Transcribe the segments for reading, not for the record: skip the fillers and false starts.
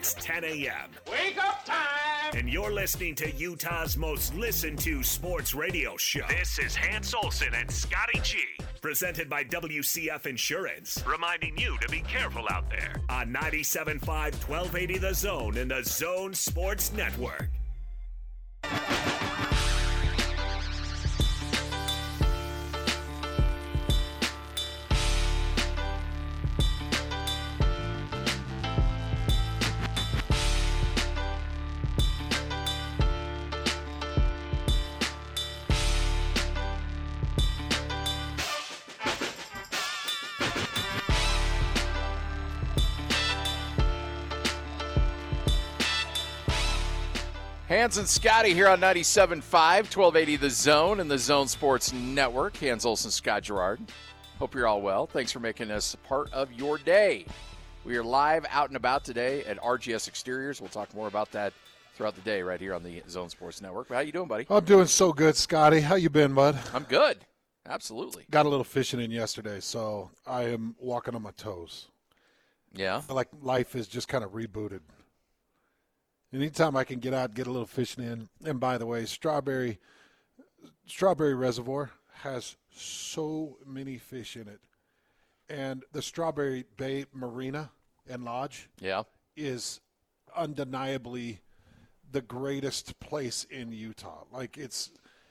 It's 10 a.m. Wake up time! And you're listening to Utah's most listened to sports radio show. This is Hans Olsen and Scotty G. Presented by WCF Insurance. Reminding you to be careful out there. On 97.5, 1280 The Zone and the Zone Sports Network. Hans and Scotty here on 97.5, 1280 The Zone and the Zone Sports Network. Hans Olsen, Scott Gerard. Hope you're all well. Thanks for making us a part of your day. We are live out and about today at RGS Exteriors. We'll talk more about that throughout the day right here on the Zone Sports Network. How you doing, buddy? I'm doing so good, Scotty. How you been, bud? I'm good. Absolutely. Got a little fishing in yesterday, so I am walking on my toes. Yeah? I feel like life is just kind of rebooted. Anytime I can get out and get a little fishing in. And by the way, Strawberry Reservoir has so many fish in it. And the Strawberry Bay Marina and Lodge is undeniably the greatest place in Utah. Like it's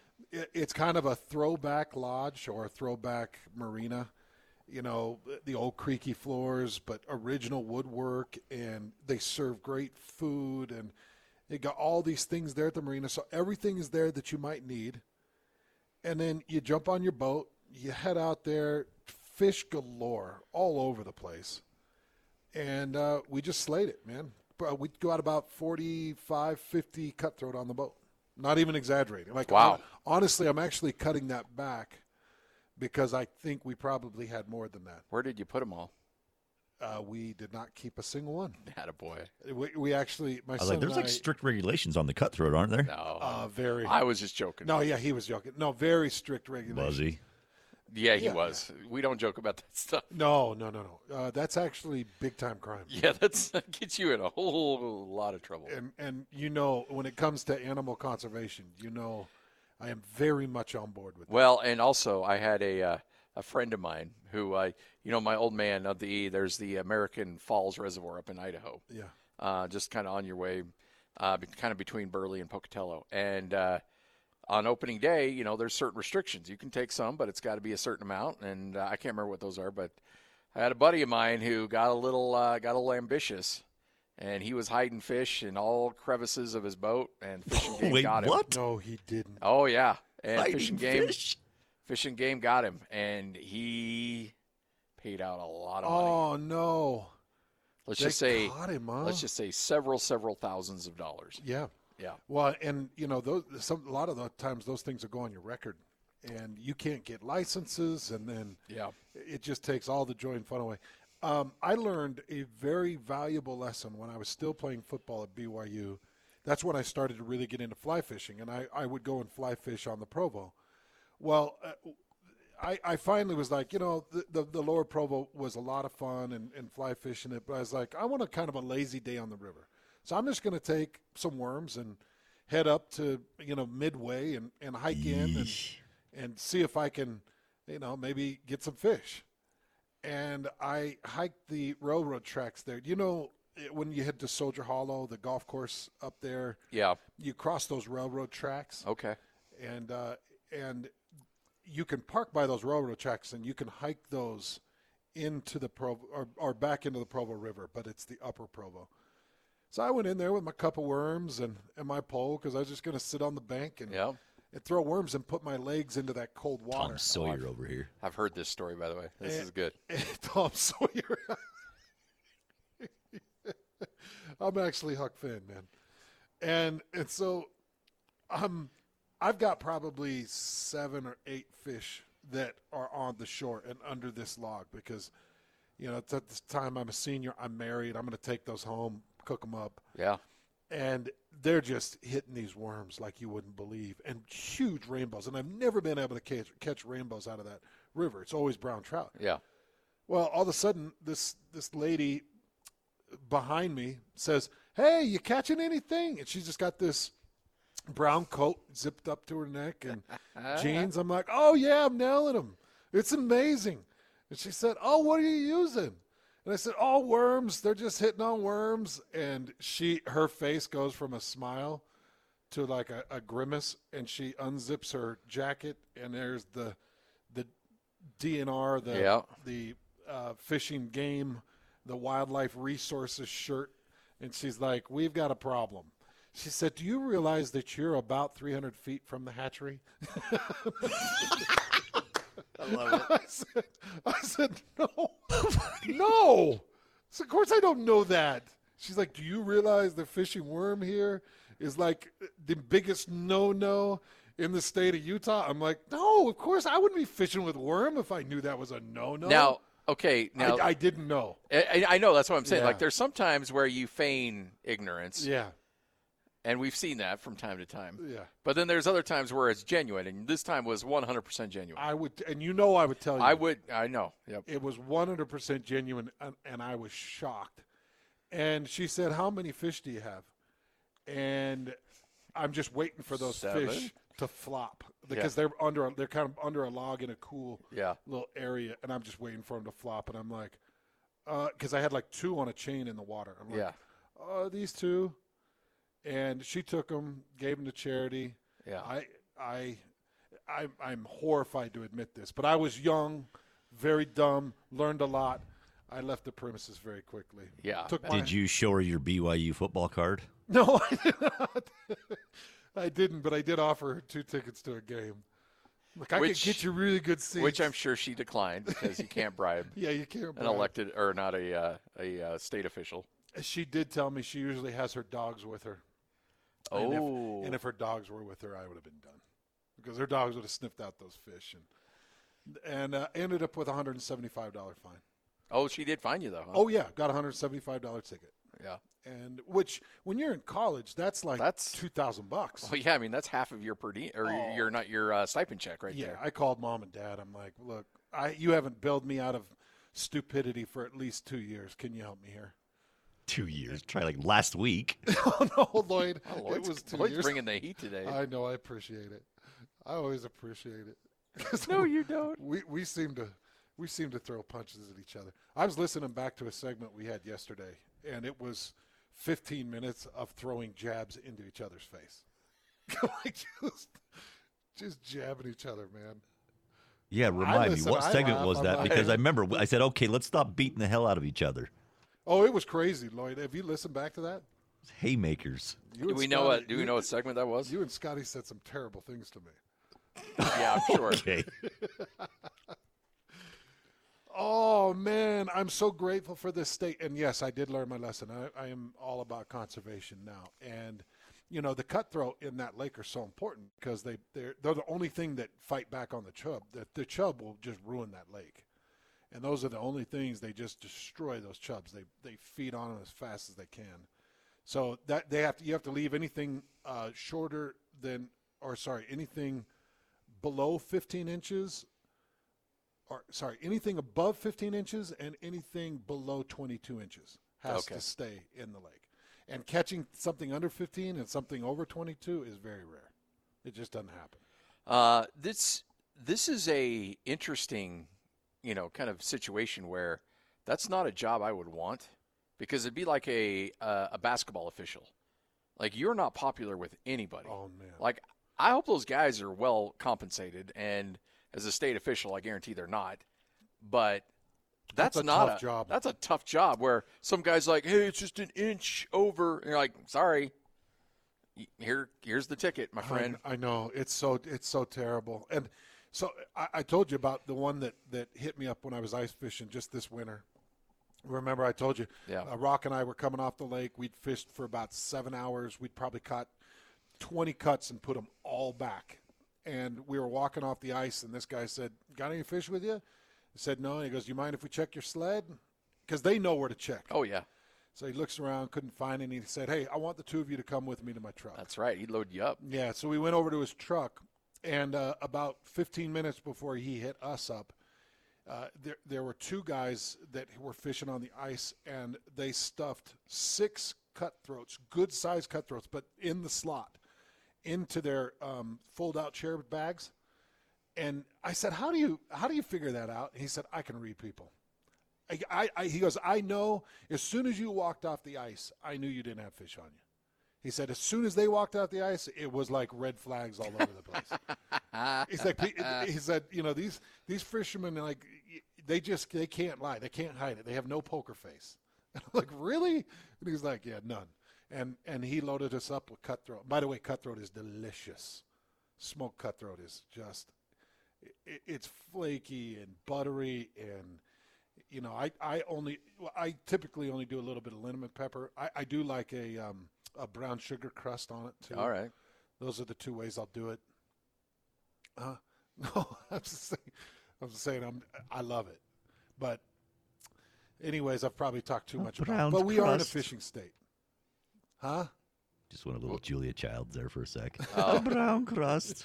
kind of a throwback lodge or a throwback marina. You know, the old creaky floors, but original woodwork, and they serve great food, and they got all these things there at the marina. So everything is there that you might need. And then you jump on your boat, you head out there, fish galore all over the place. And we just slayed it, man. We'd go out about 45, 50 cutthroat on the boat. Not even exaggerating. Like, wow. Honestly, I'm actually cutting that back, because I think we probably had more than that. Where did you put them all? We did not keep a single one. Attaboy. We actually, my son there's like strict regulations on the cutthroat, aren't there? No. Very. I was just joking. No, yeah, he was joking. No, very strict regulations. Was he? Yeah, he was. Yeah. We don't joke about that stuff. No. That's actually big-time crime. Yeah, that gets you in a whole lot of trouble. And you know, when it comes to animal conservation, you know, I am very much on board with that. Well, and also I had a friend of mine who, my old man of the E, there's the American Falls Reservoir up in Idaho. Yeah. Just kind of on your way, kind of between Burley and Pocatello. And on opening day, there's certain restrictions. You can take some, but it's got to be a certain amount. And I can't remember what those are, but I had a buddy of mine who got a little ambitious. And he was hiding fish in all crevices of his boat, and Fish and Game got him. What? No, he didn't. Oh, yeah. And Hiding Fish and Game got him, and he paid out a lot of money. Oh, no. Let's just say several thousands of dollars. Yeah. Yeah. Well, and, a lot of the times those things will go on your record, and you can't get licenses, and then it just takes all the joy and fun away. I learned a very valuable lesson when I was still playing football at BYU. That's when I started to really get into fly fishing, and I would go and fly fish on the Provo. Well, I finally was like, the lower Provo was a lot of fun and fly fishing it, but I was like, I want a kind of a lazy day on the river. So I'm just going to take some worms and head up to, Midway and hike in and see if I can, maybe get some fish. And I hiked the railroad tracks there. When you head to Soldier Hollow, the golf course up there, you cross those railroad tracks. Okay. And you can park by those railroad tracks, and you can hike those into the Provo or back into the Provo River, but it's the upper Provo. So I went in there with my cup of worms and my pole, because I was just going to sit on the bank and throw worms and put my legs into that cold water. Tom Sawyer over here. I've heard this story, by the way. This is good. Tom Sawyer. I'm actually Huck Finn, man. And so I've got probably 7 or 8 fish that are on the shore and under this log, because, at this time I'm a senior, I'm married, I'm going to take those home, cook them up. Yeah. And they're just hitting these worms like you wouldn't believe, and huge rainbows. And I've never been able to catch rainbows out of that river. It's always brown trout. Yeah. Well, all of a sudden, this lady behind me says, hey, you catching anything? And she's just got this brown coat zipped up to her neck and jeans. I'm like, oh, yeah, I'm nailing them. It's amazing. And she said, oh, what are you using? And I said, oh, worms. They're just hitting on worms. And her face goes from a smile to like a grimace, and she unzips her jacket, and there's the DNR, the fishing game, the wildlife resources shirt. And she's like, we've got a problem. She said, do you realize that you're about 300 feet from the hatchery? I love it. I said, no. No. So of course I don't know that. She's like, do you realize the fishing worm here is like the biggest no-no in the state of Utah? I'm like, no, of course I wouldn't be fishing with worm if I knew that was a no-no. Now, I didn't know. I know, that's what I'm saying. Yeah. Like, there's some times where you feign ignorance. Yeah. And we've seen that from time to time. Yeah. But then there's other times where it's genuine, and this time was 100% genuine. I would tell you. I know. Yep. It was 100% genuine, and I was shocked. And she said, how many fish do you have? And I'm just waiting for those 7 fish to flop because they're kind of under a log in a cool little area, and I'm just waiting for them to flop. And I'm like, because I had like 2 on a chain in the water. I'm like, these 2. And she took them, gave them to charity. Yeah. I'm horrified to admit this, but I was young, very dumb, learned a lot. I left the premises very quickly. Yeah. Did you show her your BYU football card? No, I did not. I didn't, but I did offer her 2 tickets to a game. Look, I could get you really good seats. Which I'm sure she declined because you can't bribe. Yeah, you can't bribe an elected or not a state official. She did tell me she usually has her dogs with her. Oh. And if her dogs were with her, I would have been done. Because her dogs would have sniffed out those fish. And ended up with a $175 fine. Oh, she did fine you, though, huh? Oh, yeah. Got a $175 ticket. Yeah. And which, when you're in college, that's $2,000. Well, yeah, I mean, that's half of your per diem, or your stipend check right there. Yeah, I called mom and dad. I'm like, look, you haven't bailed me out of stupidity for at least 2 years. Can you help me here? 2 years. Try like last week. Oh, no, Lloyd. Lloyd's, it was 2 Lloyd's years. bringing the heat today. I know. I appreciate it. I always appreciate it. No, you don't. We seem to throw punches at each other. I was listening back to a segment we had yesterday, and it was 15 minutes of throwing jabs into each other's face. Like just jabbing each other, man. Yeah, remind me. What segment was that? Because I remember I said, okay, let's stop beating the hell out of each other. Oh, it was crazy, Lloyd. Have you listened back to that? Haymakers. Do we know what segment that was? You and Scotty said some terrible things to me. Yeah, I'm sure. Okay. Oh, man, I'm so grateful for this state. And, yes, I did learn my lesson. I am all about conservation now. And, the cutthroat in that lake are so important because they're the only thing that fight back on the chub. The chub will just ruin that lake. And those are the only things, they just destroy those chubs. They feed on them as fast as they can. So that you have to leave anything anything below 15 inches, anything above 15 inches and anything below 22 inches has to stay in the lake. And catching something under 15 and something over 22 is very rare. It just doesn't happen. This is a interesting, kind of situation where that's not a job I would want because it'd be like a basketball official. Like, you're not popular with anybody. Oh, man. Like, I hope those guys are well compensated, and as a state official, I guarantee they're not. But that's not tough job. That's a tough job where some guy's like, hey, it's just an inch over. And you're like, sorry. Here's the ticket, my friend. I know. It's so terrible. And so I told you about the one that hit me up when I was ice fishing just this winter. Remember I told you, Rock and I were coming off the lake. We'd fished for about 7 hours. We'd probably caught 20 cuts and put them all back. And we were walking off the ice, and this guy said, got any fish with you? I said, no. And he goes, you mind if we check your sled? Because they know where to check. Oh, yeah. So he looks around, couldn't find any. He said, hey, I want the 2 of you to come with me to my truck. That's right. He'd load you up. Yeah, so we went over to his truck, and about 15 minutes before he hit us up, there were 2 guys that were fishing on the ice, and they stuffed 6 cutthroats, good-sized cutthroats, but in the slot, into their fold-out chair bags. And I said, how do you figure that out? And he said, I can read people. He goes, I know as soon as you walked off the ice, I knew you didn't have fish on you. He said, as soon as they walked out the ice, it was like red flags all over the place. He said, these fishermen, like, they can't lie. They can't hide it. They have no poker face. And I'm like, really? And he's like, yeah, none. And he loaded us up with cutthroat. By the way, cutthroat is delicious. Smoked cutthroat is just, it's flaky and buttery. And, I typically only do a little bit of liniment pepper. I do like a brown sugar crust on it, too. All right. Those are the two ways I'll do it. No, I'm just saying I love it. But anyways, I've probably talked too much about it. But we are in a fishing state. Huh? Just went a little Julia Childs there for a sec. A brown crust.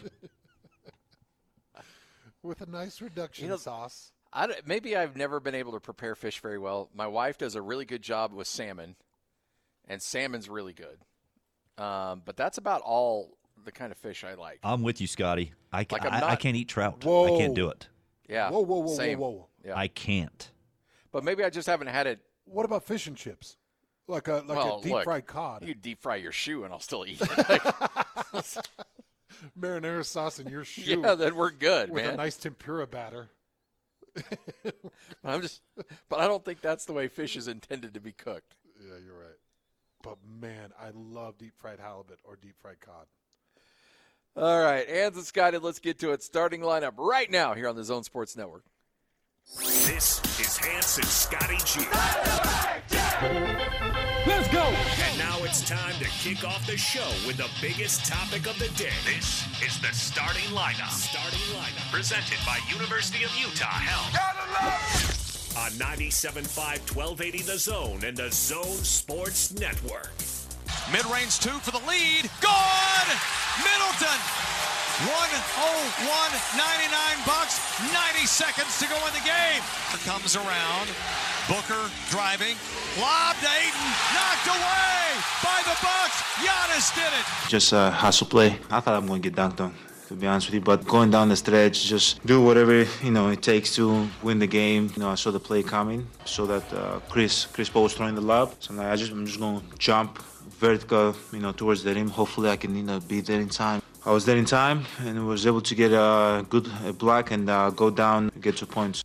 With a nice reduction sauce. Maybe I've never been able to prepare fish very well. My wife does a really good job with salmon, and salmon's really good. But that's about all the kind of fish I like. I'm with you, Scotty. I can't eat trout. Whoa. I can't do it. Yeah. Whoa. Yeah. I can't. But maybe I just haven't had it. What about fish and chips? Like a deep-fried cod. You deep fry your shoe, and I'll still eat it. Marinara sauce in your shoe. Yeah, then we're good, with man. With a nice tempura batter. But I don't think that's the way fish is intended to be cooked. Yeah, you're right. But, man, I love deep-fried halibut or deep-fried cod. All right, Hans and Scotty, let's get to it. Starting lineup right now here on the Zone Sports Network. This is Hans and Scotty G. Let's go. And now it's time to kick off the show with the biggest topic of the day. This is the starting lineup. Presented by University of Utah Health. On 97.5, 1280 The Zone and the Zone Sports Network. Mid-range two for the lead. Good! Middleton. 101, 99 bucks, 90 seconds to go in the game. Comes around. Booker driving. Lob to Ayton. Knocked away by the Bucks. Giannis did it. Just hustle play. I thought I'm going to get dunked on, to be honest with you. But going down the stretch, just do whatever, it takes to win the game. I saw the play coming. Saw that Chris Paul was throwing the lob. So I'm just going to jump vertical, towards the rim. Hopefully I can, be there in time. I was there in time and was able to get a good block and go down and get 2 points.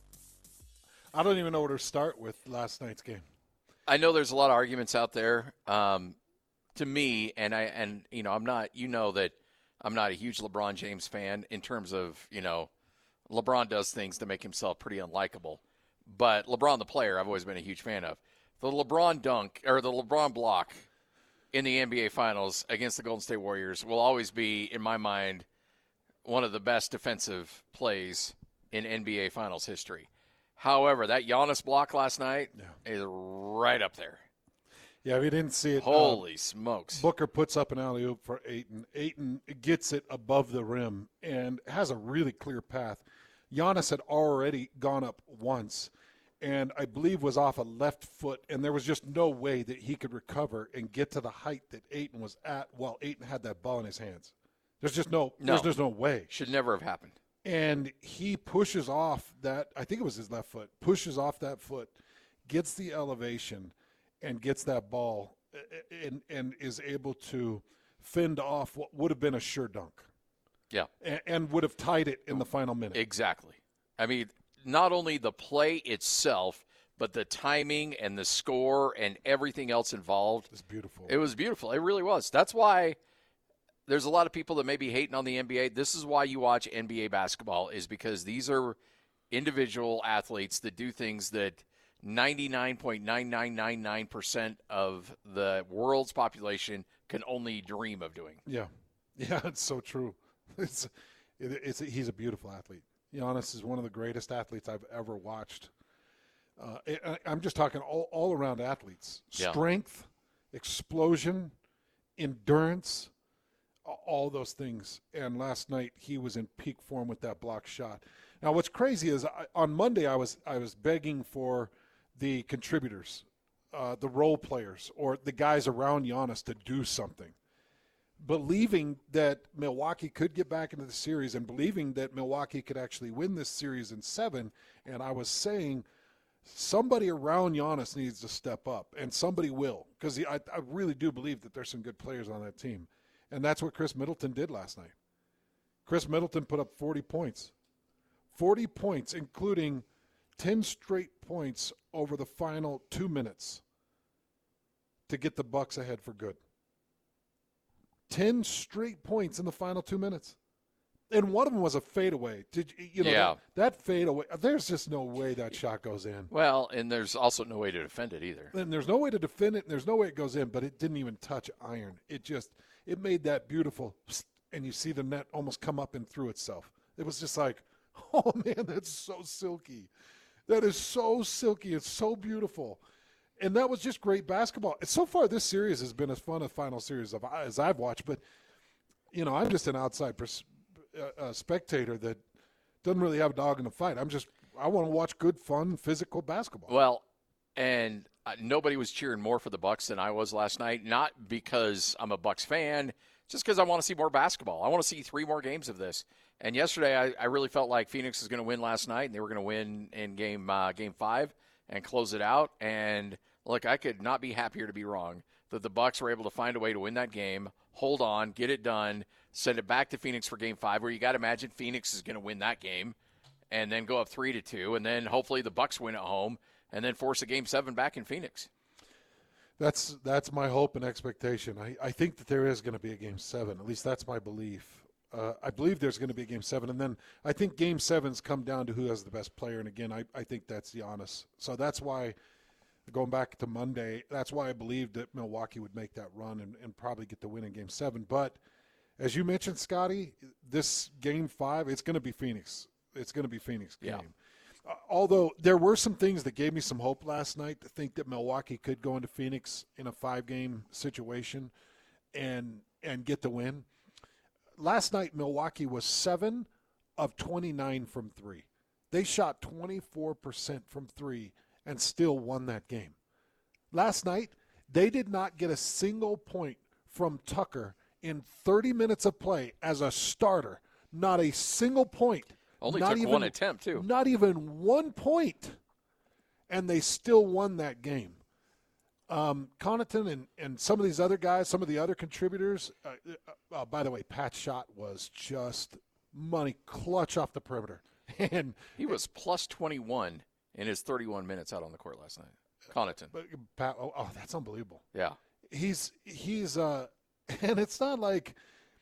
I don't even know where to start with last night's game. I know there's a lot of arguments out there. To me, I'm not. That I'm not a huge LeBron James fan in terms of LeBron does things to make himself pretty unlikable. But LeBron the player, I've always been a huge fan of. The LeBron dunk or the LeBron block in the NBA Finals against the Golden State Warriors will always be, in my mind, one of the best defensive plays in NBA Finals history. However, that Giannis block last night is right up there. Yeah, we didn't see it. Holy smokes. Booker puts up an alley-oop for Ayton. Ayton gets it above the rim and has a really clear path. Giannis had already gone up once and I believe was off a left foot, and there was just no way that he could recover and get to the height that Ayton was at while Ayton had that ball in his hands. There's just no way. Should never have happened. And he pushes off that, I think it was his left foot, pushes off that foot, gets the elevation, and gets that ball and is able to fend off what would have been a sure dunk. Yeah. And would have tied it in the final minute. Exactly. I mean, not only the play itself, but the timing and the score and everything else involved. It's beautiful. It was beautiful. It really was. That's why there's a lot of people that may be hating on the NBA. This is why you watch NBA basketball, is because these are individual athletes that do things that 99.9999% of the world's population can only dream of doing. Yeah. Yeah, it's so true. He's a beautiful athlete. Giannis is one of the greatest athletes I've ever watched. I'm just talking all around athletes. Yeah. Strength, explosion, endurance, all those things. And last night he was in peak form with that block shot. Now what's crazy is on Monday I was begging for the contributors the role players or the guys around Giannis to do something. Believing that Milwaukee could get back into the series and believing that Milwaukee could actually win this series in 7. And I was saying somebody around Giannis needs to step up, and somebody will, because I really do believe that there's some good players on that team. And that's what Chris Middleton did last night. Chris Middleton put up 40 points. 40 points, including 10 straight points over the final 2 minutes to get the Bucks ahead for good. 10 straight points in the final 2 minutes. And one of them was a fadeaway. That fadeaway, there's just no way that shot goes in. Well, and there's also no way to defend it either. And there's no way to defend it, and there's no way it goes in, but it didn't even touch iron. It made that beautiful, and you see the net almost come up and through itself. It was just like, oh, man, that's so silky. That is so silky. It's so beautiful. And that was just great basketball. So far, this series has been as fun a final series as I've watched. But, I'm just an outside spectator that doesn't really have a dog in the fight. I want to watch good, fun, physical basketball. Well, and nobody was cheering more for the Bucks than I was last night. Not because I'm a Bucks fan, just because I want to see more basketball. I want to see 3 more games of this. And yesterday, I really felt like Phoenix was going to win last night, and they were going to win in game 5 and close it out. And look, I could not be happier to be wrong that the Bucks were able to find a way to win that game, hold on, get it done, send it back to Phoenix for game 5, where you got to imagine Phoenix is going to win that game, and then go up 3-2, and then hopefully the Bucks win at home, and then force a game 7 back in Phoenix. That's my hope and expectation. I think that there is going to be a game 7. At least that's my belief. I believe there's going to be a game 7, and then I think game 7's come down to who has the best player, and again, I think that's Giannis. So that's why, going back to Monday, that's why I believed that Milwaukee would make that run and probably get the win in game 7. But as you mentioned, Scotty, this game 5, it's going to be Phoenix. It's going to be Phoenix game. Yeah. Although there were some things that gave me some hope last night to think that Milwaukee could go into Phoenix in a 5-game situation and get the win. Last night, Milwaukee was 7 of 29 from 3. They shot 24% from 3 and still won that game. Last night, they did not get a single point from Tucker in 30 minutes of play as a starter. Not a single point. Only took one attempt, too. Not even 1 point. And they still won that game. Connaughton and some of these other guys, some of the other contributors, by the way, Pat's shot was just money clutch off the perimeter. And he was plus 21 in his 31 minutes out on the court last night. Connaughton. Pat, that's unbelievable. Yeah. He's and it's not like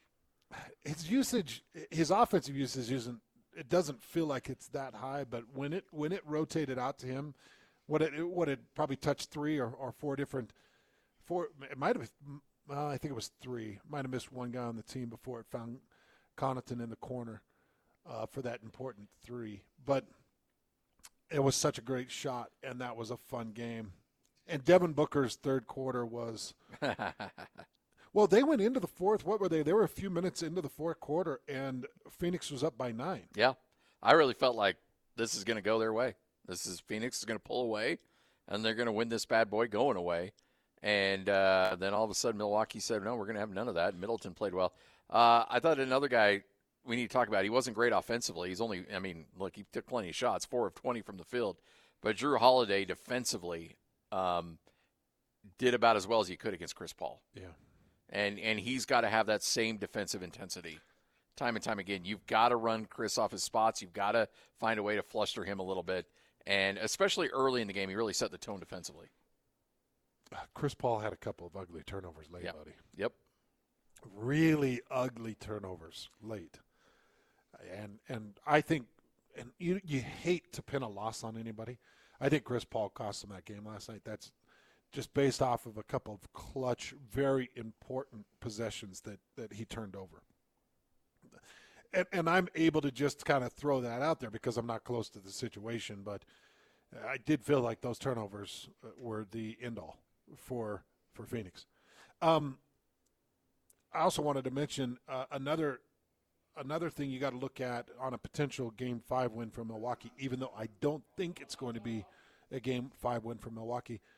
his offensive usage it doesn't feel like it's that high, but when it rotated out to him, what it probably touched 3 or 4 different, it might have, I think it was 3, might have missed one guy on the team before it found Connaughton in the corner for that important 3. But it was such a great shot, and that was a fun game. And Devin Booker's third quarter was well, they went into the fourth. What were they? They were a few minutes into the fourth quarter, and Phoenix was up by 9. Yeah. I really felt like this is going to go their way. Phoenix is going to pull away, and they're going to win this bad boy going away. And then all of a sudden Milwaukee said, no, we're going to have none of that. Middleton played well. I thought another guy we need to talk about, he wasn't great offensively. He took plenty of shots, 4 of 20 from the field. But Jrue Holiday defensively did about as well as he could against Chris Paul. Yeah. And he's got to have that same defensive intensity time and time again. You've got to run Chris off his spots. You've got to find a way to fluster him a little bit. And especially early in the game, he really set the tone defensively. Chris Paul had a couple of ugly turnovers late, buddy. Yep. Really ugly turnovers late. And I think, and you hate to pin a loss on anybody. I think Chris Paul cost him that game last night. That's just based off of a couple of clutch, very important possessions that he turned over. And I'm able to just kind of throw that out there because I'm not close to the situation, but I did feel like those turnovers were the end-all for Phoenix. I also wanted to mention another thing you got to look at on a potential Game 5 win for Milwaukee, even though I don't think it's going to be a Game 5 win for Milwaukee.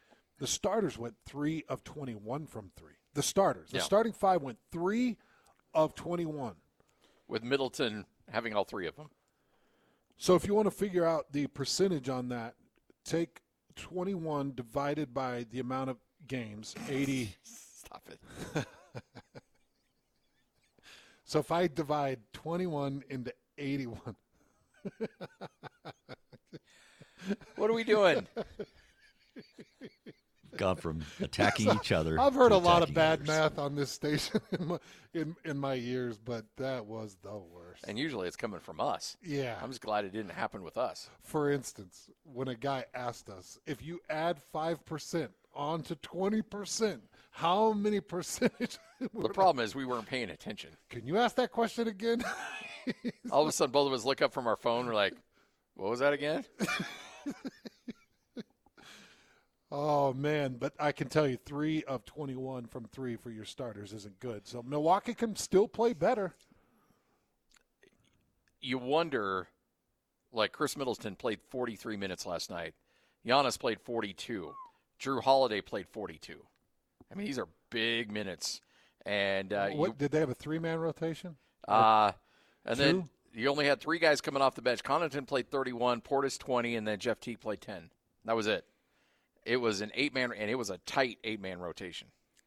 The starters went 3 of 21 from 3. The starters. The Yeah. starting 5 went 3 of 21. With Middleton having all 3 of them. So if you want to figure out the percentage on that, take 21 divided by the amount of games, 80. Stop it. So if I divide 21 into 81. What are we doing? Gone from attacking each other. I've heard to a lot of attacking bad others. math on this station in my years, but that was the worst. And usually it's coming from us. Yeah. I'm just glad it didn't happen with us. For instance, when a guy asked us, if you add 5% onto 20%, how many percentage? The problem is we weren't paying attention. Can you ask that question again? All of a sudden, both of us look up from our phone. We're like, what was that again? Oh, man. But I can tell you 3 of 21 from 3 for your starters isn't good. So Milwaukee can still play better. You wonder, like Chris Middleton played 43 minutes last night. Giannis played 42. Drew Holiday played 42. I mean, these are big minutes. And Did they have a 3-man rotation? And Two? then you only had 3 guys coming off the bench. Connaughton played 31, Portis 20, and then Jeff Teague played 10. That was it. It was an 8-man, and it was a tight 8-man rotation.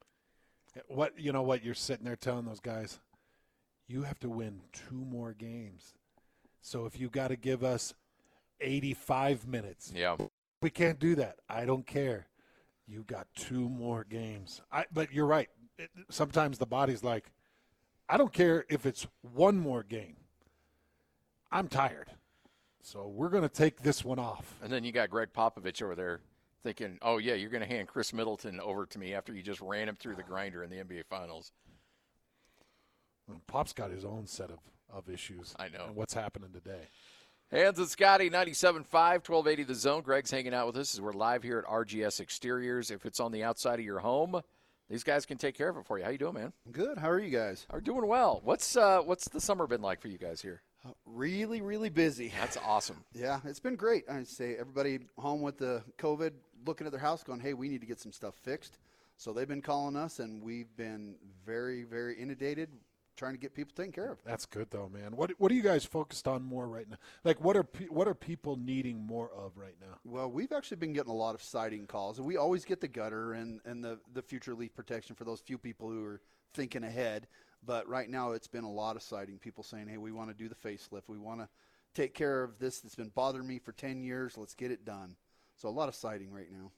You know what? You're sitting there telling those guys, you have to win 2 more games. So if you got to give us 85 minutes, Yeah. we can't do that. I don't care. You've got 2 more games. But you're right. Sometimes the body's like, I don't care if it's 1 more game. I'm tired. So we're going to take this one off. And then you got Greg Popovich over there thinking, oh, yeah, you're going to hand Chris Middleton over to me after you just ran him through the grinder in the NBA Finals. Well, Pop's got his own set of issues. I know. And what's happening today. Hans and Scotty, 97.5, 1280 The Zone. Greg's hanging out with us as we're live here at RGS Exteriors. If it's on the outside of your home, these guys can take care of it for you. How you doing, man? Good. How are you guys? We're doing well. What's the summer been like for you guys here? Really, really busy. That's awesome. Yeah, it's been great. I'd say everybody home with the COVID, looking at their house going, hey, we need to get some stuff fixed. So they've been calling us, and we've been very, very inundated trying to get people taken care of. That's good, though, man. What are you guys focused on more right now? Like, what are people needing more of right now? Well, we've actually been getting a lot of siding calls. We always get the gutter and the future leaf protection for those few people who are thinking ahead. But right now it's been a lot of siding, people saying, hey, we want to do the facelift. We want to take care of this that's been bothering me for 10 years. Let's get it done. So a lot of siding right now.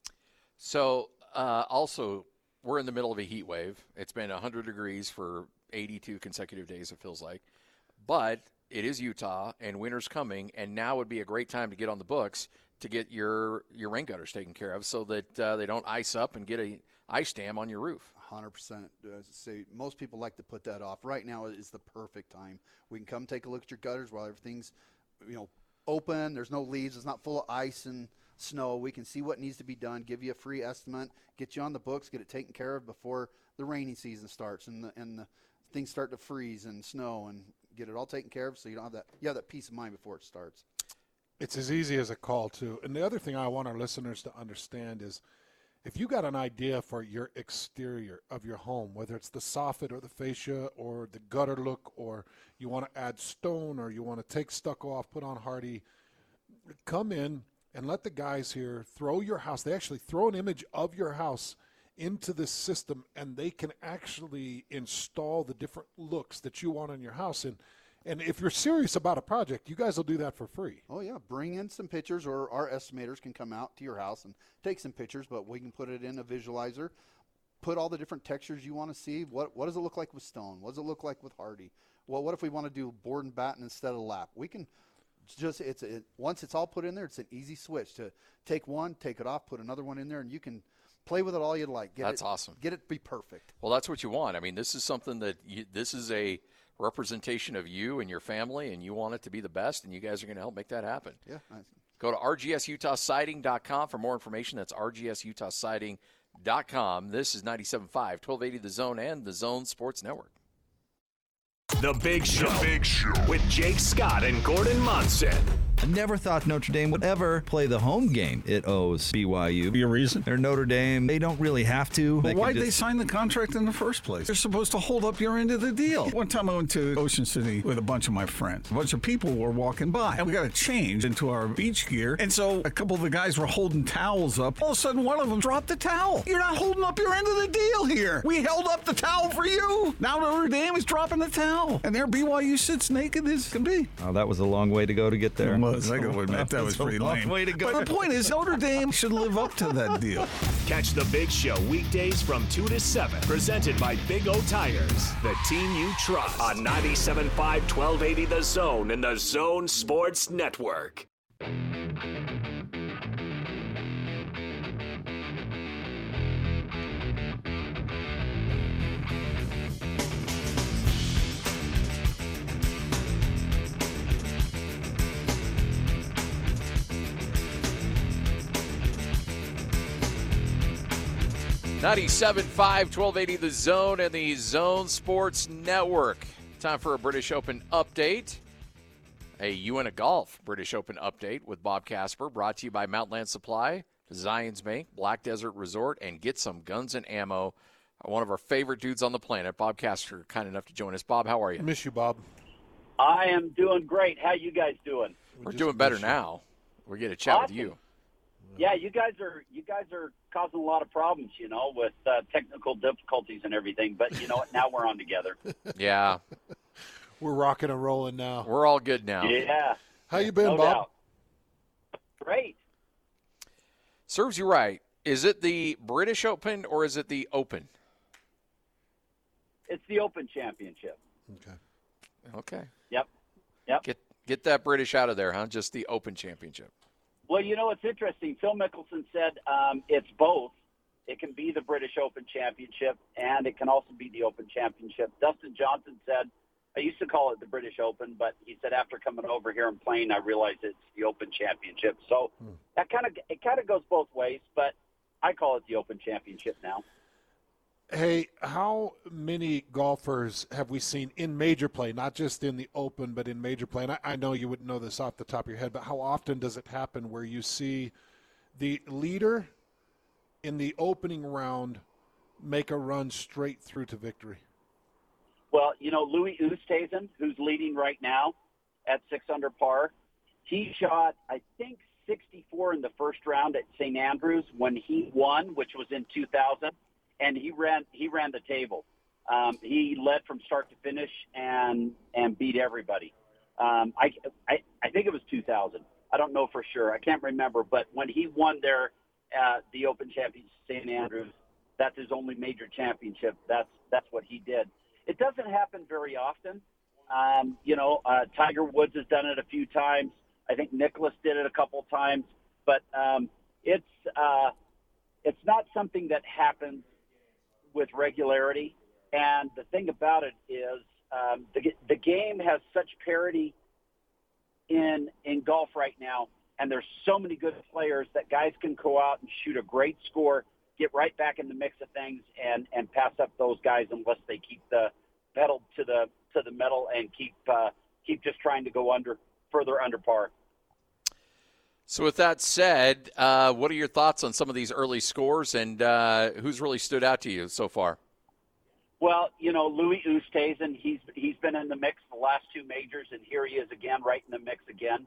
So also, we're in the middle of a heat wave. It's been 100 degrees for 82 consecutive days, it feels like. But it is Utah, and winter's coming, and now would be a great time to get on the books to get your rain gutters taken care of so that they don't ice up and get a ice dam on your roof. 100%. Say most people like to put that off. Right now is the perfect time. We can come take a look at your gutters while everything's, open. There's no leaves. It's not full of ice and snow. We can see what needs to be done, give you a free estimate, get you on the books, get it taken care of before the rainy season starts and the things start to freeze and snow, and get it all taken care of so you don't have that. You have that peace of mind before it starts. It's as easy as a call, too. And the other thing I want our listeners to understand is if you got an idea for your exterior of your home, whether it's the soffit or the fascia or the gutter look, or you want to add stone or you want to take stucco off, put on hardy, come in and let the guys here throw your house. They actually throw an image of your house into this system, and they can actually install the different looks that you want on your house. And if you're serious about a project, you guys will do that for free. Oh, yeah. Bring in some pictures, or our estimators can come out to your house and take some pictures, but we can put it in a visualizer, put all the different textures you want to see. What does it look like with stone? What does it look like with hardy? Well, what if we want to do board and batten instead of lap? We can just once it's all put in there, it's an easy switch to take one, take it off, put another one in there, and you can play with it all you'd like. That's awesome. Get it to be perfect. Well, that's what you want. I mean, this is something that this is a representation of you and your family, and you want it to be the best, and you guys are going to help make that happen. Yeah. Nice. Go to rgsutahsiding.com for more information. That's rgsutahsiding.com. This is 97.5, 1280 The Zone and The Zone Sports Network. The Big Show with Jake Scott and Gordon Monson I never thought Notre Dame would ever play the home game it owes BYU. Your reason? They're Notre Dame. They don't really have to. But why'd they sign the contract in the first place? They're supposed to hold up your end of the deal. One time I went to Ocean City with a bunch of my friends. A bunch of people were walking by, and we got to change into our beach gear. And so a couple of the guys were holding towels up. All of a sudden, one of them dropped the towel. You're not holding up your end of the deal here. We held up the towel for you. Now Notre Dame is dropping the towel. And there BYU sits naked as can be. Oh, that was a long way to go to get there. It was. I gotta admit, that was pretty lame. Way to go. But the point is, Notre Dame should live up to that deal. Catch the Big Show weekdays from 2 to 7. Presented by Big O Tires, the team you trust. On 97.5 1280 The Zone and the Zone Sports Network. 97.5, 1280 The Zone and the Zone Sports Network. Time for a British Open update. A UNA Golf British Open update with Bob Casper, brought to you by Mountainland Supply, Zions Bank, Black Desert Resort, and Get Some Guns and Ammo. One of our favorite dudes on the planet, Bob Casper, kind enough to join us. Bob, how are you? I miss you, Bob. I am doing great. How you guys doing? We're doing better now. We get to chat with you. Yeah, you guys are causing a lot of problems, with technical difficulties and everything. But you know what? Now we're on together. Yeah, we're rocking and rolling now. We're all good now. Yeah. How you been, no Bob? Doubt. Great. Serves you right. Is it the British Open or is it the Open? It's the Open Championship. Okay. Yep. Get that British out of there, huh? Just the Open Championship. Well, it's interesting. Phil Mickelson said it's both. It can be the British Open Championship, and it can also be the Open Championship. Dustin Johnson said, I used to call it the British Open, but he said after coming over here and playing, I realized it's the Open Championship. So it kind of goes both ways, but I call it the Open Championship now. Hey, how many golfers have we seen in major play, not just in the Open, but in major play? And I know you wouldn't know this off the top of your head, but how often does it happen where you see the leader in the opening round make a run straight through to victory? Well, Louis Oosthuizen, who's leading right now at 6 under par, he shot, I think, 64 in the first round at St. Andrews when he won, which was in 2000. And he ran the table. He led from start to finish and beat everybody. I think it was 2000. I don't know for sure. I can't remember. But when he won there the Open Championship, St. Andrews, that's his only major championship. That's what he did. It doesn't happen very often. Tiger Woods has done it a few times. I think Nicklaus did it a couple times. But it's not something that happens with regularity, and the thing about it is the game has such parity in golf right now, and there's so many good players that guys can go out and shoot a great score, get right back in the mix of things, and pass up those guys unless they keep the pedal to the metal and keep just trying to go further under par. So with that said, what are your thoughts on some of these early scores, and who's really stood out to you so far? Well, Louis Oosthuizen, he's been in the mix the last two majors, and here he is again, right in the mix again.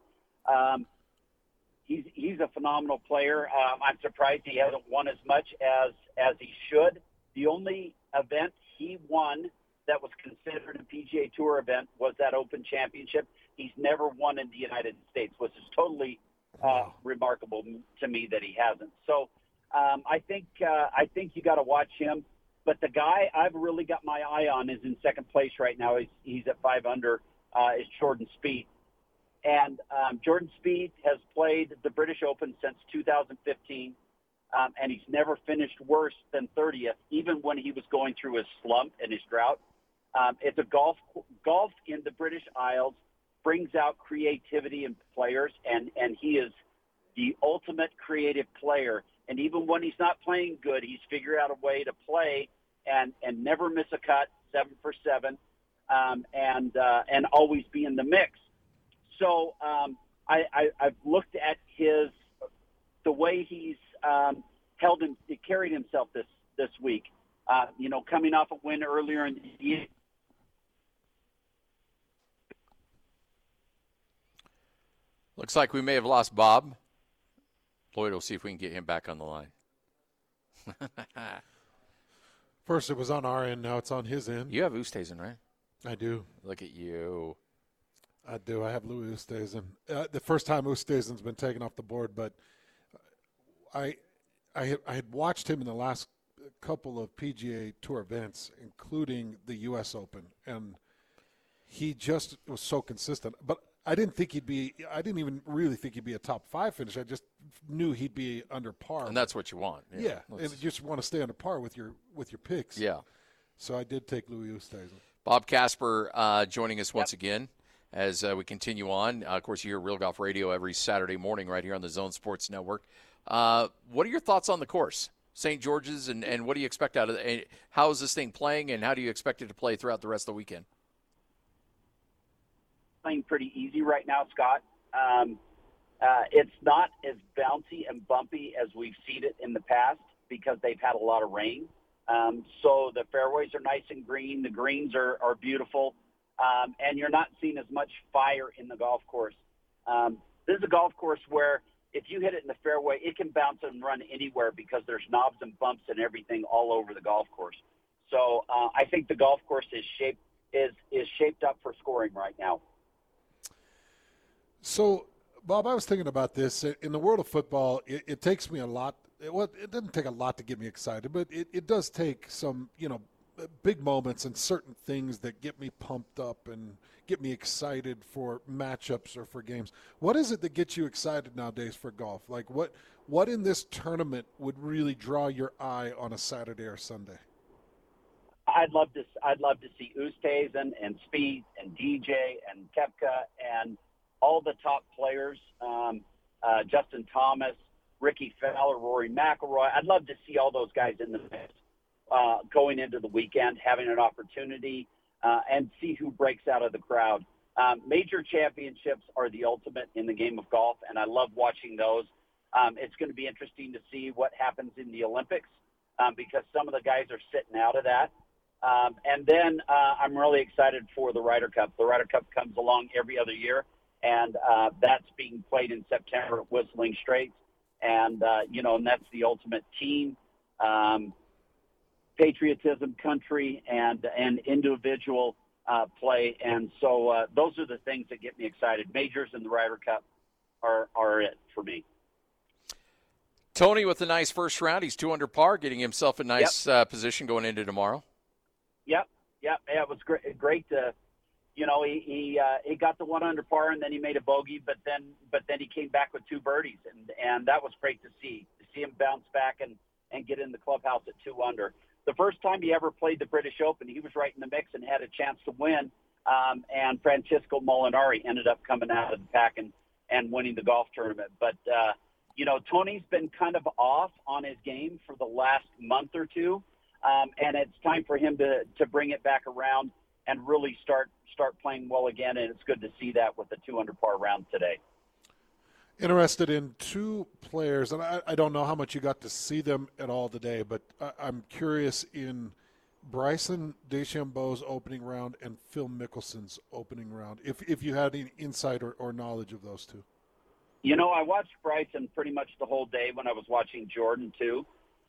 He's a phenomenal player. I'm surprised he hasn't won as much as he should. The only event he won that was considered a PGA Tour event was that Open Championship. He's never won in the United States, which is totally remarkable to me that he hasn't. So I think you got to watch him. But the guy I've really got my eye on is in second place right now. He's at 5 under. Is Jordan Spieth, and Jordan Spieth has played the British Open since 2015, and he's never finished worse than 30th, even when he was going through his slump and his drought. It's a golf in the British Isles brings out creativity in players, and he is the ultimate creative player. And even when he's not playing good, he's figured out a way to play and never miss a cut, 7 for 7, and always be in the mix. So I've looked at the way he's carried himself this week. Coming off a win earlier in the year. Looks like we may have lost Bob. Lloyd will see if we can get him back on the line. First it was on our end, now it's on his end. You have Oosthuizen, right? I do. Look at you. I do. I have Louis Oosthuizen. The first time Oosthuizen's been taken off the board, but I had watched him in the last couple of PGA Tour events, including the U.S. Open, and he just was so consistent. But I didn't even really think he'd be a top 5 finish. I just knew he'd be under par. And that's what you want. Yeah. And you just want to stay under par with your picks. Yeah. So I did take Louis Oosthuizen. Bob Casper joining us once again as we continue on. Of course, you hear Real Golf Radio every Saturday morning right here on the Zone Sports Network. What are your thoughts on the course, St. George's, and what do you expect out of it? How is this thing playing, and how do you expect it to play throughout the rest of the weekend? Playing pretty easy right now, Scott. It's not as bouncy and bumpy as we've seen it in the past because they've had a lot of rain. So the fairways are nice and green. The greens are beautiful. And you're not seeing as much fire in the golf course. This is a golf course where if you hit it in the fairway, it can bounce and run anywhere because there's knobs and bumps and everything all over the golf course. So I think the golf course is shaped up for scoring right now. So, Bob, I was thinking about this. In the world of football, it takes me a lot. It doesn't take a lot to get me excited, but it does take some, big moments and certain things that get me pumped up and get me excited for matchups or for games. What is it that gets you excited nowadays for golf? Like what in this tournament would really draw your eye on a Saturday or Sunday? I'd love to see Oosthuizen and Spieth and DJ and Koepka and all the top players, Justin Thomas, Ricky Fowler, Rory McIlroy. I'd love to see all those guys in the mix going into the weekend, having an opportunity, and see who breaks out of the crowd. Major championships are the ultimate in the game of golf, and I love watching those. It's going to be interesting to see what happens in the Olympics because some of the guys are sitting out of that. And then I'm really excited for the Ryder Cup. The Ryder Cup comes along every other year. And that's being played in September at Whistling Straits. And, and that's the ultimate team, patriotism, country, and individual play. And so those are the things that get me excited. Majors and the Ryder Cup are it for me. Tony with a nice first round. He's 2 under par, getting himself a nice position going into tomorrow. Yep. Yeah, it was great to – he got the 1 under par and then he made a bogey, but then he came back with 2 birdies and that was great to see him bounce back and get in the clubhouse at 2 under. The first time he ever played the British Open, he was right in the mix and had a chance to win. And Francesco Molinari ended up coming out of the pack and winning the golf tournament. But Tony's been kind of off on his game for the last month or two, and it's time for him to bring it back around and really start playing well again, and it's good to see that with the 2 under par round today. Interested in 2 players, and I don't know how much you got to see them at all today, but I'm curious in Bryson DeChambeau's opening round and Phil Mickelson's opening round, if you had any insight or knowledge of those 2. I watched Bryson pretty much the whole day when I was watching Jordan too.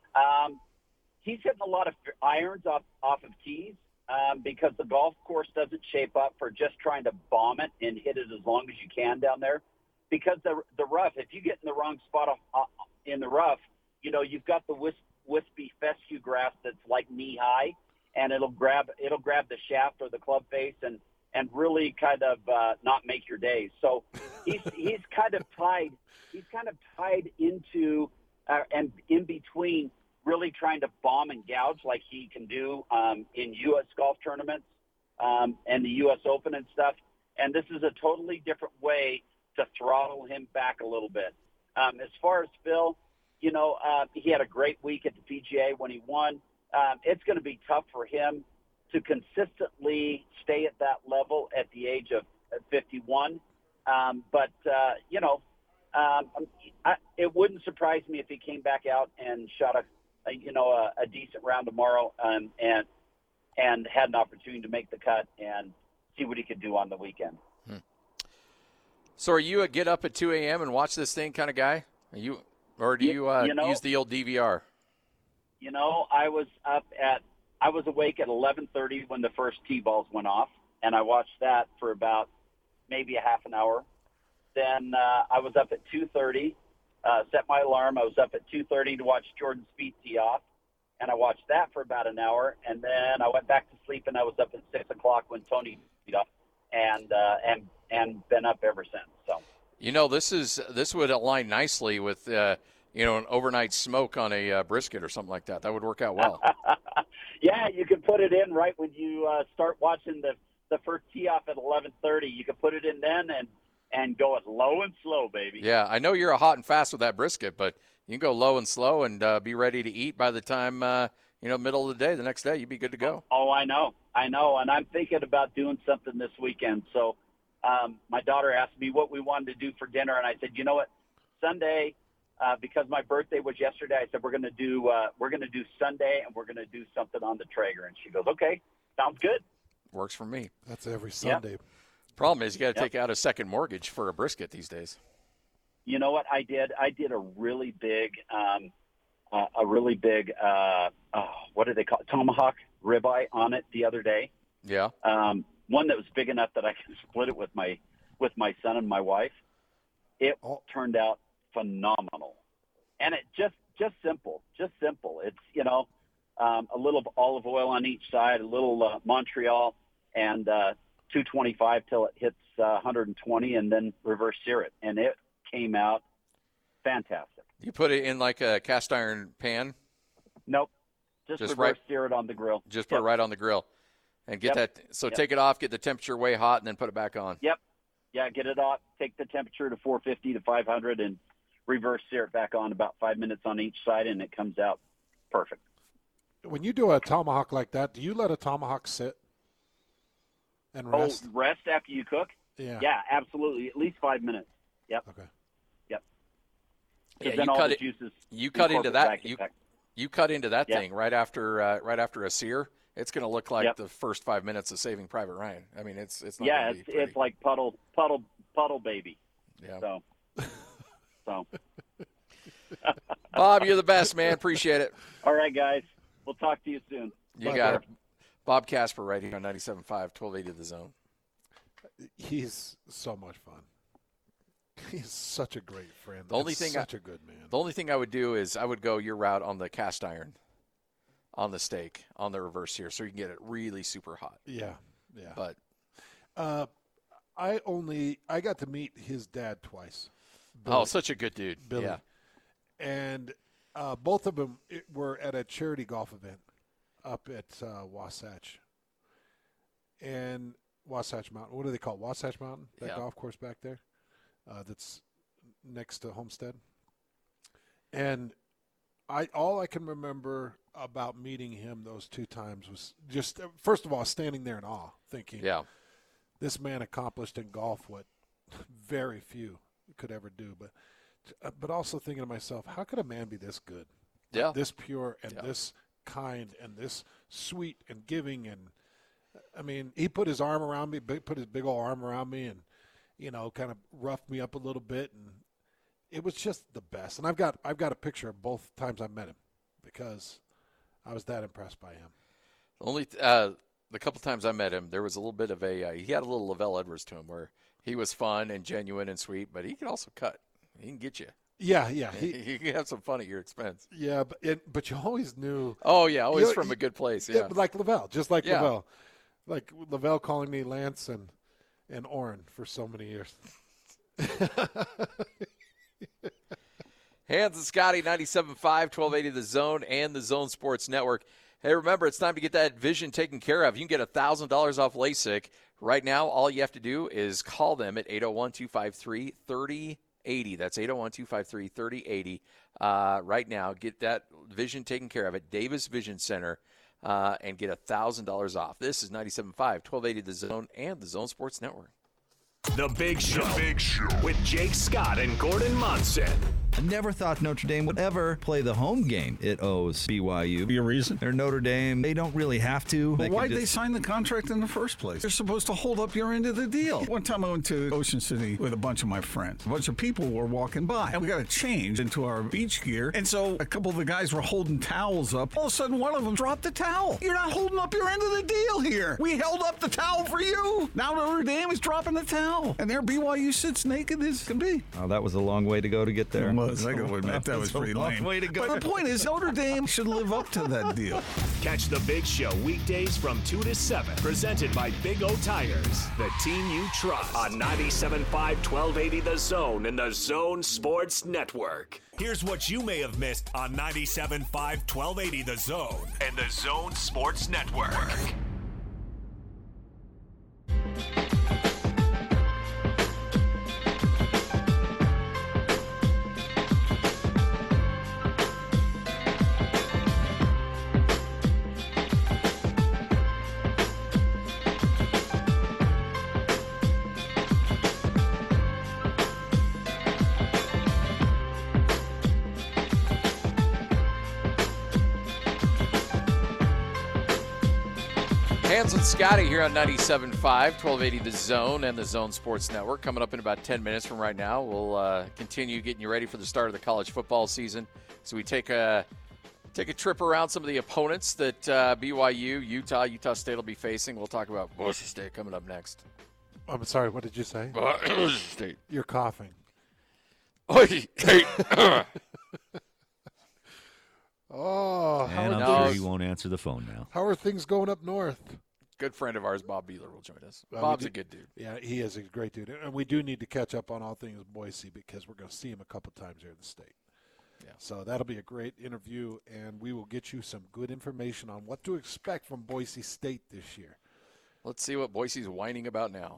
He's hitting a lot of irons off of tees. Because the golf course doesn't shape up for just trying to bomb it and hit it as long as you can down there. Because the rough, if you get in the wrong spot in the rough, you've got the wispy fescue grass that's like knee high, and it'll grab the shaft or the club face and really kind of not make your day. So he's kind of tied into and in between. Really trying to bomb and gouge like he can do in U.S. golf tournaments and the U.S. Open and stuff. And this is a totally different way to throttle him back a little bit. As far as Phil, he had a great week at the PGA when he won. It's going to be tough for him to consistently stay at that level at the age of 51. It wouldn't surprise me if he came back out and shot a decent round tomorrow and had an opportunity to make the cut and see what he could do on the weekend. So are you a get up at 2 a.m. and watch this thing kind of guy? Do you use the old DVR? I was awake at 11:30 when the first tee balls went off, and I watched that for about maybe a half an hour. Then I was up at 2:30, set my alarm. I was up at 2:30 to watch Jordan Spieth tee off, and I watched that for about an hour. And then I went back to sleep, and I was up at 6 o'clock when Tony teed off, and been up ever since. So, this would align nicely with an overnight smoke on a brisket or something like that. That would work out well. Yeah, you can put it in right when you start watching the first tee off at 11:30. You can put it in then and go it low and slow, baby. Yeah, I know you're a hot and fast with that brisket, but you can go low and slow and be ready to eat by the time middle of the day. The next day, you'd be good to go. Oh, I know, and I'm thinking about doing something this weekend. So, my daughter asked me what we wanted to do for dinner, and I said, you know what, Sunday. Because my birthday was yesterday, I said we're going to do Sunday, and we're going to do something on the Traeger. And she goes, "Okay, sounds good." Works for me. That's every Sunday. Yep. Problem is, you got to take out a second mortgage for a brisket these days. You know what I did? I did a really big, what do they call it? Tomahawk ribeye on it the other day. Yeah. One that was big enough that I could split it with my son and my wife. It turned out phenomenal, and it just simple. It's a little olive oil on each side, a little Montreal, and 225 till it hits 120, and then reverse sear it, and it came out fantastic. You put it in like a cast iron pan? Nope, just reverse sear it on the grill. Just put it right on the grill, and get that. So take it off, get the temperature way hot, and then put it back on. Yep. Yeah, get it off. Take the temperature to 450 to 500, and reverse sear it back on about 5 minutes on each side, and it comes out perfect. When you do a tomahawk like that, do you let a tomahawk sit and rest? Oh, rest after you cook? Yeah. Yeah, absolutely. At least 5 minutes. Yep. Okay. Yep. Yeah, then all the juices. You cut into that. You cut into that Yeah. thing right after a sear. It's going to look like the first 5 minutes of Saving Private Ryan. I mean, it's not. Yeah, gonna be pretty. it's like puddle baby. Yeah. So. Bob, you're the best, man. Appreciate it. All right, guys. We'll talk to you soon. You got it. Bob Casper right here on 97.5, 1280 The Zone. He's so much fun. He's such a great friend. The only thing such a good man. The only thing I would do is I would go your route on the cast iron, on the steak, on the reverse sear, so you can get it really super hot. Yeah. But I got to meet his dad twice. Billy, such a good dude. Billy. Yeah. And both of them were at a charity golf event up at Wasatch. And Wasatch Mountain. What do they call it? Wasatch Mountain? That golf course back there that's next to Homestead. And all I can remember about meeting him those two times was just, first of all, standing there in awe, thinking, this man accomplished in golf what very few could ever do. But also thinking to myself, how could a man be this good? Yeah. This pure and this kind and this sweet and giving. And, I mean, he put his arm around me, put his big old arm around me and, kind of roughed me up a little bit. And it was just the best. And I've got a picture of both times I met him because I was that impressed by him. Only the couple times I met him, there was a little bit of he had a little Lavelle Edwards to him where he was fun and genuine and sweet, but he could also cut. He can get you. Yeah. He can have some fun at your expense. Yeah, but you always knew. Oh, yeah, always from a good place. Yeah, like Lavelle, just like Lavelle. Like Lavelle calling me Lance and Orrin for so many years. Hans and Scotty, 97.5, 1280 The Zone and the Zone Sports Network. Hey, remember, it's time to get that vision taken care of. You can get $1,000 off LASIK. Right now, all you have to do is call them at 801-253-3080. That's 801-253-3080. Right now, get that vision taken care of at Davis Vision Center and get $1,000 off. This is 97.5, 1280 The Zone and the Zone Sports Network. The Big Show. With Jake Scott and Gordon Monson. I never thought Notre Dame would ever play the home game it owes BYU. Be a reason? They're Notre Dame. They don't really have to. But why'd they sign the contract in the first place? They're supposed to hold up your end of the deal. One time I went to Ocean City with a bunch of my friends. A bunch of people were walking by, and we got to change into our beach gear. And so a couple of the guys were holding towels up. All of a sudden, one of them dropped the towel. You're not holding up your end of the deal here. We held up the towel for you. Now Notre Dame is dropping the towel. And there BYU sits naked as can be. Oh, that was a long way to go to get there. I gotta admit, that was pretty lame. Way to go. But the point is, Notre Dame should live up to that deal. Catch The Big Show weekdays from 2 to 7. Presented by Big O Tires, the team you trust. On 97.5 1280 The Zone and the Zone Sports Network. Here's what you may have missed on 97.5 1280 The Zone and the Zone Sports Network. Hans and Scotty here on 97.5, 1280 The Zone and the Zone Sports Network. Coming up in about 10 minutes from right now, we'll continue getting you ready for the start of the college football season. So we take a trip around some of the opponents that BYU, Utah State will be facing. We'll talk about Boise State coming up next. I'm sorry, what did you say? Boise State. You're coughing. Boise State. Oh, and I'm sure he won't answer the phone now. How are things going up north? Good friend of ours, Bob Beeler, will join us. Bob's a good dude. Yeah, he is a great dude. And we do need to catch up on all things Boise because we're going to see him a couple times here in the state. Yeah. So that'll be a great interview, and we will get you some good information on what to expect from Boise State this year. Let's see what Boise's whining about now.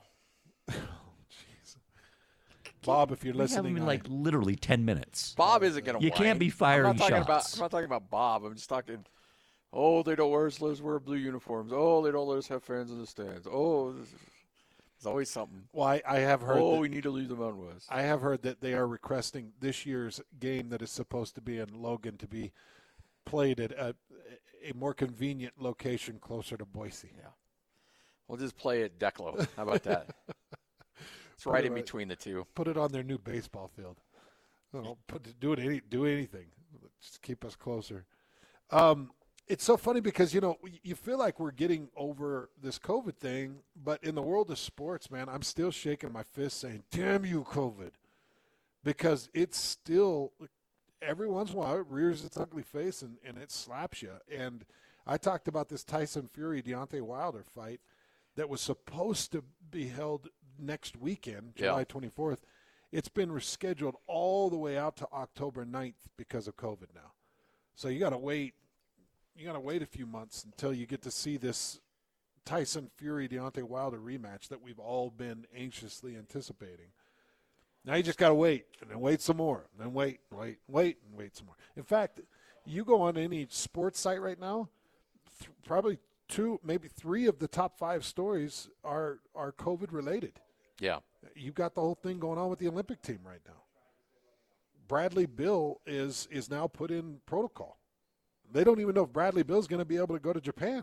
Bob, if you're listening, we have him in like literally 10 minutes. Bob isn't going to. You can't be firing shots. I'm not talking about Bob. I'm just talking. Oh, they don't let us wear blue uniforms. Oh, they don't let us have fans in the stands. Oh, there's always something. Well, I have heard. Oh, we need to leave the Mountain West. I have heard that they are requesting this year's game that is supposed to be in Logan to be played at a more convenient location closer to Boise. Yeah, we'll just play at Declo. How about that? It's right in between the two. Put it on their new baseball field. Do anything. Just keep us closer. It's so funny because, you feel like we're getting over this COVID thing, but in the world of sports, man, I'm still shaking my fist saying, damn you, COVID. Because it's still, every once in a while, it rears its ugly face and it slaps you. And I talked about this Tyson Fury-Deontay Wilder fight that was supposed to be held next weekend, July 24th. It's been rescheduled all the way out to October 9th because of COVID now. So you got to wait. You got to wait a few months until you get to see this Tyson Fury-Deontay Wilder rematch that we've all been anxiously anticipating. Now you just got to wait, and then wait some more, and then wait, and wait some more. In fact, you go on any sports site right now, probably 2, maybe 3 of the top 5 stories are COVID related. Yeah. You've got the whole thing going on with the Olympic team right now. Bradley Bill is now put in protocol. They don't even know if Bradley Bill's going to be able to go to Japan.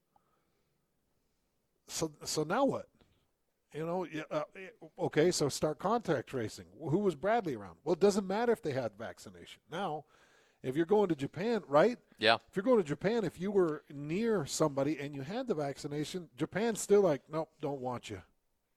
So now what? Okay, so start contact tracing. Who was Bradley around? Well, it doesn't matter if they had vaccination. Now, if you're going to Japan, right? Yeah. If you're going to Japan, if you were near somebody and you had the vaccination, Japan's still like, nope, don't want you.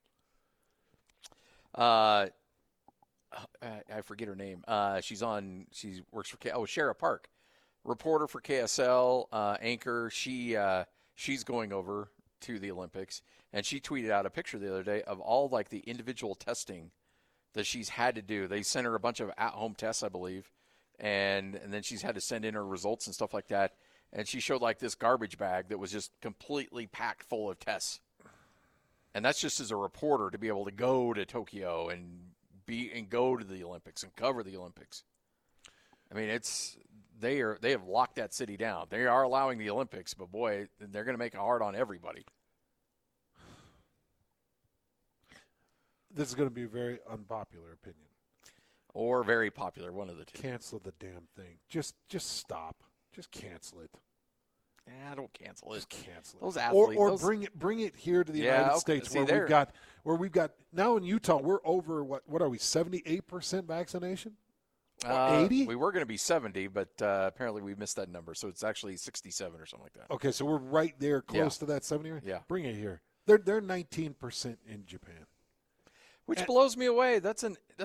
I forget her name. She works for Shara Park, reporter for KSL, anchor. She's going over to the Olympics, and she tweeted out a picture the other day of all like the individual testing that she's had to do. They sent her a bunch of at-home tests, I believe, and then she's had to send in her results and stuff like that. And she showed like this garbage bag that was just completely packed full of tests. And that's just as a reporter to be able to go to Tokyo and go to the Olympics and cover the Olympics. I mean, they have locked that city down. They are allowing the Olympics, but boy, they're going to make it hard on everybody. this is going to be a very unpopular opinion. Or very popular, one of the two. Cancel the damn thing. Just stop. Just cancel it. Yeah, don't cancel it. Just cancel it. Those athletes, or bring it here to the United States where we've got now in Utah we're over what are we 78% vaccination? 80? We were going to be 70, but apparently we missed that number, so it's actually 67 or something like that. Okay, so we're right there, close to that 70. Yeah, bring it here. They're 19% in Japan, which blows me away. It's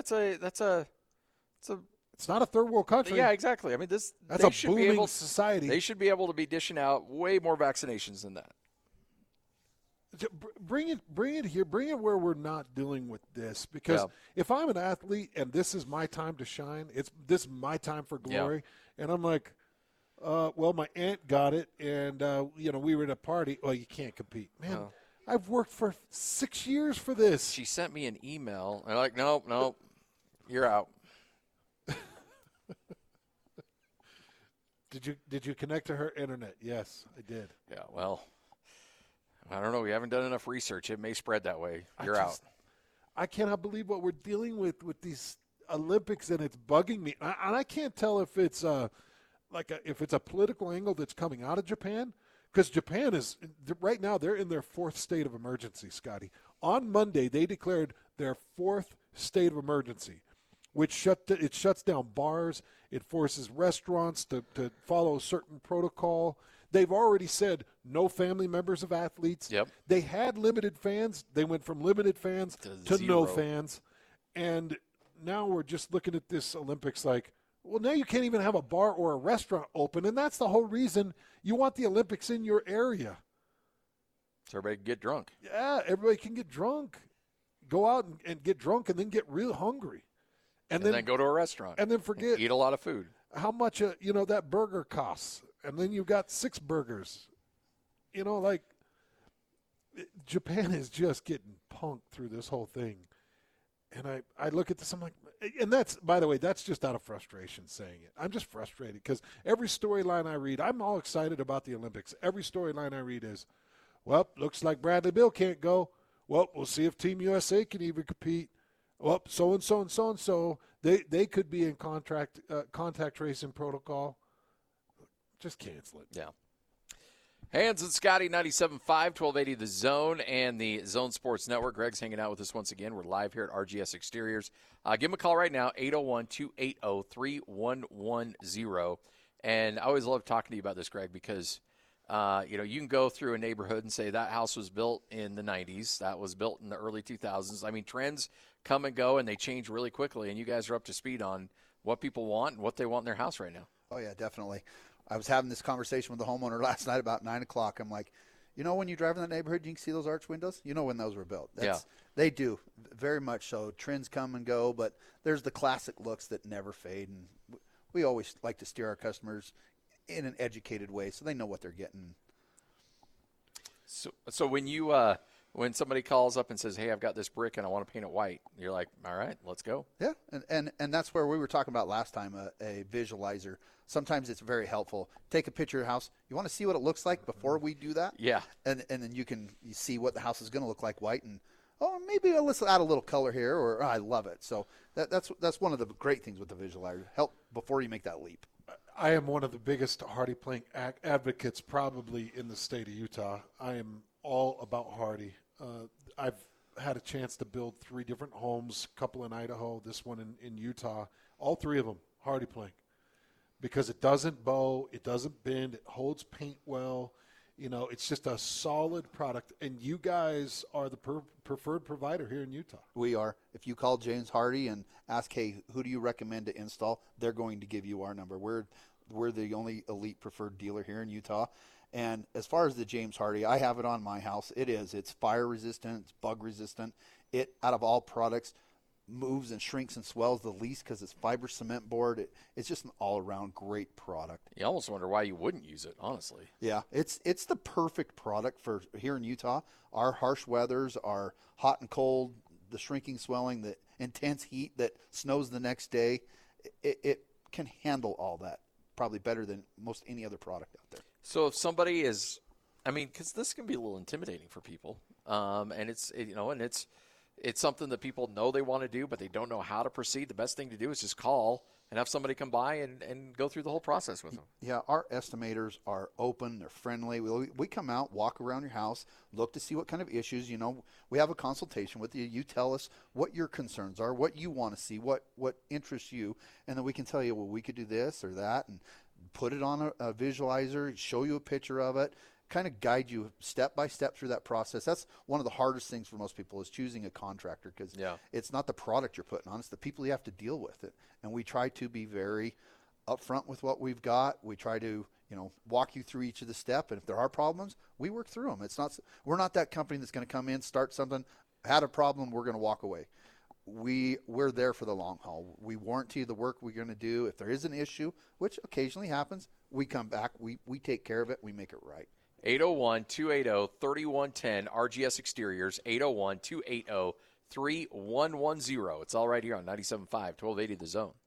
not a third world country. Yeah, exactly. I mean, that's a booming society. They should be able to be dishing out way more vaccinations than that. Bring it here. Bring it where we're not dealing with this. Because if I'm an athlete and this is my time to shine, this is my time for glory, and I'm like, well, my aunt got it, and we were at a party. Well, you can't compete, man. I've worked for 6 years for this. She sent me an email. I'm like, nope, you're out. Did you connect to her internet? Yes, I did. Yeah, well, I don't know. We haven't done enough research. It may spread that way. You're out. I cannot believe what we're dealing with these Olympics, and it's bugging me. And I can't tell if it's if it's a political angle that's coming out of Japan, because Japan is right now they're in their fourth state of emergency. Scotty, on Monday they declared their fourth state of emergency, which shuts down bars. It forces restaurants to follow a certain protocol. They've already said no family members of athletes. Yep. They had limited fans. They went from limited fans to no fans. And now we're just looking at this Olympics like, well, now you can't even have a bar or a restaurant open. And that's the whole reason you want the Olympics in your area. So everybody can get drunk. Yeah, everybody can get drunk. Go out and get drunk and then get real hungry. And then go to a restaurant. And then forget. Eat a lot of food. How much, that burger costs. And then you've got 6 burgers. Japan is just getting punked through this whole thing. And I look at this, I'm like, and that's, by the way, that's just out of frustration saying it. I'm just frustrated because every storyline I read, I'm all excited about the Olympics. Every storyline I read is, well, looks like Bradley Beal can't go. Well, we'll see if Team USA can even compete. Well, so-and-so and so-and-so, they could be in contact tracing protocol. Just cancel it. Yeah. Hans and Scotty, 97.5, 1280 The Zone, and the Zone Sports Network. Greg's hanging out with us once again. We're live here at RGS Exteriors. Give him a call right now, 801-280-3110. And I always love talking to you about this, Greg, because you can go through a neighborhood and say that house was built in the 90s. That was built in the early 2000s. I mean, trends come and go, and they change really quickly, and you guys are up to speed on what people want and what they want in their house right now. Oh, yeah, definitely. I was having this conversation with the homeowner last night about 9 o'clock. I'm like, when you drive in that neighborhood, you can see those arch windows? You know when those were built. They do, very much so. Trends come and go, but there's the classic looks that never fade, and we always like to steer our customers in an educated way so they know what they're getting. So when you when somebody calls up and says, hey, I've got this brick and I want to paint it white, you're like, all right, let's go. Yeah, and that's where we were talking about last time, a visualizer. Sometimes it's very helpful. Take a picture of your house. You want to see what it looks like before we do that? Yeah. And then you see what the house is going to look like white, and maybe let's add a little color here, or I love it. So that's one of the great things with the visualizer. Help before you make that leap. I am one of the biggest Hardy Plank advocates probably in the state of Utah. I am all about Hardy. I've had a chance to build 3 different homes, a couple in Idaho, this one in Utah, all 3 of them Hardy Plank, because it doesn't bow, it doesn't bend, it holds paint well. It's just a solid product, and you guys are the preferred provider here in Utah. We are. If you call James Hardy and ask, hey, who do you recommend to install, they're going to give you our number. We're the only elite preferred dealer here in Utah. And as far as the James Hardy, I have it on my house. It's fire resistant, it's bug resistant. It, out of all products, moves and shrinks and swells the least because it's fiber cement board. It's just an all-around great product. You almost wonder why you wouldn't use it, honestly. Yeah, it's the perfect product for here in Utah. Our harsh weathers, our hot and cold, the shrinking, swelling, the intense heat that snows the next day. It can handle all that probably better than most any other product out there. So if somebody is, because this can be a little intimidating for people, and it's it's something that people know they want to do, but they don't know how to proceed, the best thing to do is just call and have somebody come by and go through the whole process with them. Yeah, our estimators are open. They're friendly. We come out, walk around your house, look to see what kind of issues. We have a consultation with you. You tell us what your concerns are, what you want to see, what interests you, and then we can tell you, well, we could do this or that, and put it on a visualizer, show you a picture of it, kind of guide you step by step through that process. That's one of the hardest things for most people is choosing a contractor because it's not the product you're putting on, it's the people you have to deal with it. And we try to be very upfront with what we've got. We try to, walk you through each of the steps. And if there are problems, we work through them. We're not that company that's going to come in, start something, had a problem, we're going to walk away. We're there for the long haul. We warranty the work we're going to do. If there is an issue, which occasionally happens, we come back, we take care of it, we make it right. 801-280-3110, RGS Exteriors, 801-280-3110. It's all right here on 97.5, 1280 The Zone.